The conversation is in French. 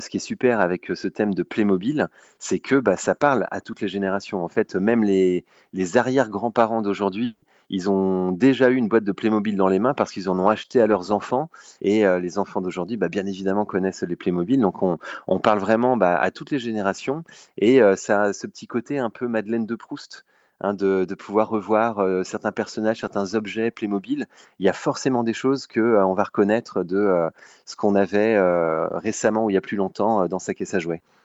Ce qui est super avec ce thème de Playmobil, c'est que ça parle à toutes les générations. En fait, même les arrière-grands-parents d'aujourd'hui, ils ont déjà eu une boîte de Playmobil dans les mains parce qu'ils en ont acheté à leurs enfants. Et les enfants d'aujourd'hui, bien évidemment, connaissent les Playmobil. Donc, on parle vraiment à toutes les générations. Et ça a ce petit côté un peu Madeleine de Proust, hein, de pouvoir revoir certains personnages, certains objets Playmobil. Il y a forcément des choses que on va reconnaître de ce qu'on avait récemment ou il y a plus longtemps dans sa caisse à jouets.